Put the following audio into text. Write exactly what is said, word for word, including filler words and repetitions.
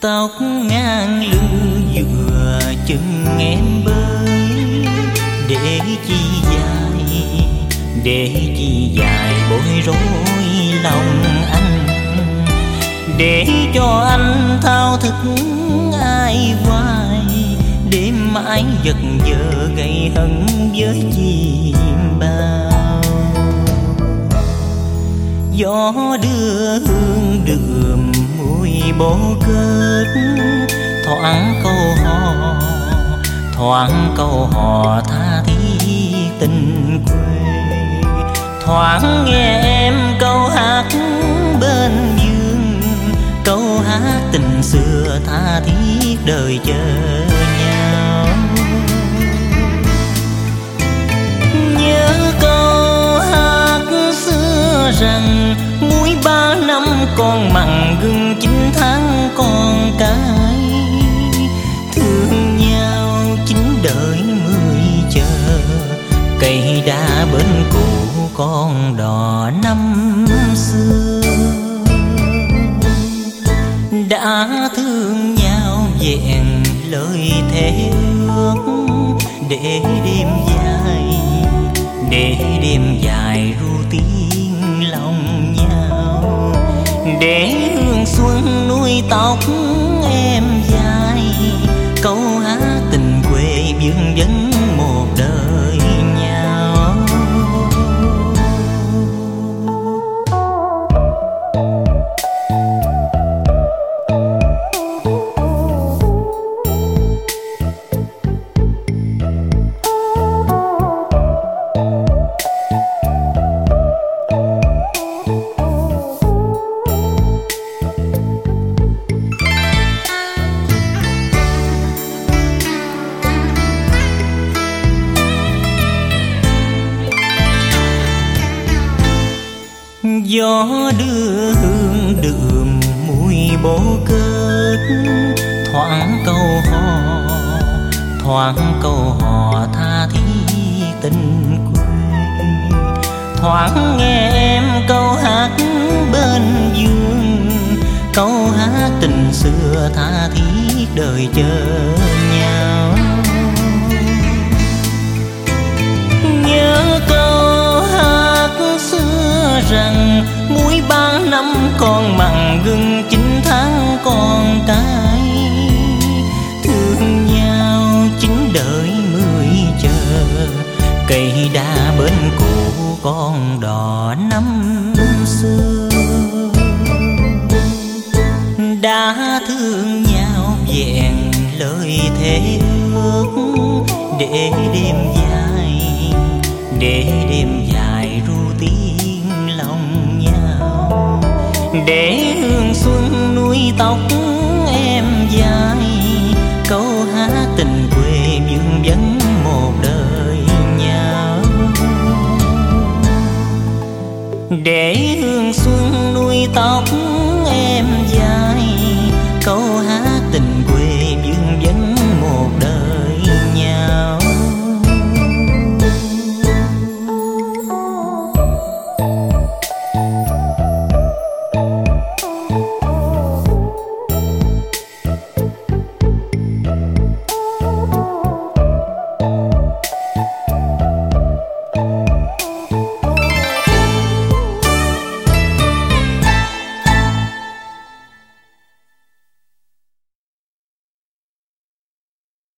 Tóc ngang lưng vừa chân em bơi, để chi dài, để chi dài bối rối lòng anh, để cho anh thao thức ai hoài, để mãi giật giờ gây hận với chim bao. Gió đưa hương đượm mùi bồ kết, thoảng câu hò, thoảng câu hò tha thiết tình quê, thoảng nghe em câu hát bên giường, câu hát tình xưa tha thiết đời chờ nhau. Nhớ câu hát xưa rằng muối ba năm còn mặn gừng chín tháng còn cái, thương nhau chín đời mười chờ, cây đa bên cũ con đò năm xưa. Đã thương nhau vẹn lời thề ước, để đêm dài, để đêm dài ru tiếng lòng nhau, để hương xuân nuôi tóc em dài, câu hát tình quê vương vấn một đời nhau. Gió đưa hương đượm mùi bồ kết, thoảng câu hò, thoảng câu hò tha thiết tình quê, thoảng nghe em câu hát bên giường, câu hát tình xưa tha thiết đời chờ nhau. Nhớ câu hát xưa rằng muối ba năm còn mặn gừng chín tháng còn cái, thương nhau chín đời mười chờ, cây đa bên cũ con đò năm xưa. Đã thương nhau vẹn lời thề ước, để đêm dài, để đêm dài ru tiếng lòng nhau, để hương xuân nuôi tóc em dài, câu hát tình quê vương vấn một đời nhau, để hương xuân nuôi tóc